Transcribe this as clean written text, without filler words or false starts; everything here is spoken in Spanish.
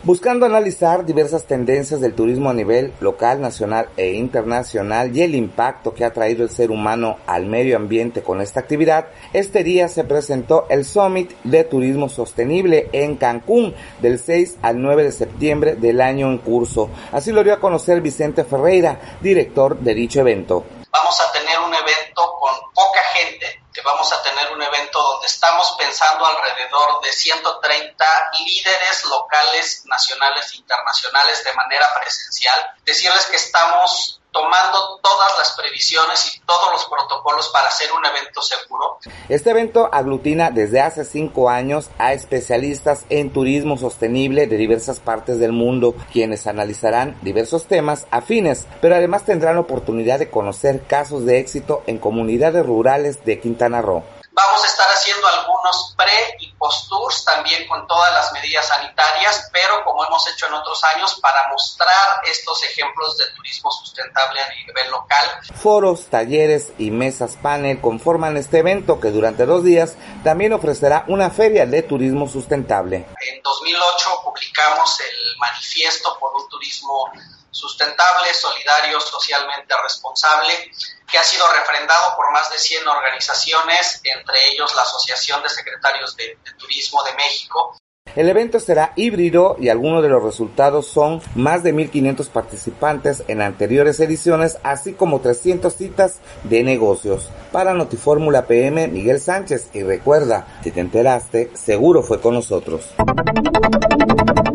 Buscando analizar diversas tendencias del turismo a nivel local, nacional e internacional y el impacto que ha traído el ser humano al medio ambiente con esta actividad, este día se presentó el Summit de Turismo Sostenible en Cancún del 6 al 9 de septiembre del año en curso. Así lo dio a conocer Vicente Ferreira, director de dicho evento. Vamos a tener un evento con poca gente, que vamos a tener un evento donde estamos pensando alrededor de 130 líderes locales, nacionales e internacionales de manera presencial. Decirles que estamos tomando todas las previsiones y todos los protocolos para hacer un evento seguro. Este evento aglutina desde hace 5 años a especialistas en turismo sostenible de diversas partes del mundo, quienes analizarán diversos temas afines, pero además tendrán la oportunidad de conocer casos de éxito en comunidades rurales de Quintana Roo. Vamos a estar haciendo algunos pre- y post-tours también con todas las medidas sanitarias, pero como hemos hecho en otros años, para mostrar estos ejemplos de turismo sustentable a nivel local. Foros, talleres y mesas panel conforman este evento que durante 2 días también ofrecerá una feria de turismo sustentable. En 2008 publicamos el Manifiesto por un Turismo Sustentable, Solidario, Socialmente Responsable, que ha sido refrendado por más de 100 organizaciones, entre ellos la Asociación de Secretarios de Turismo de México. El evento será híbrido y algunos de los resultados son más de 1,500 participantes en anteriores ediciones, así como 300 citas de negocios. Para Notifórmula PM, Miguel Sánchez, y recuerda, si te enteraste, seguro fue con nosotros.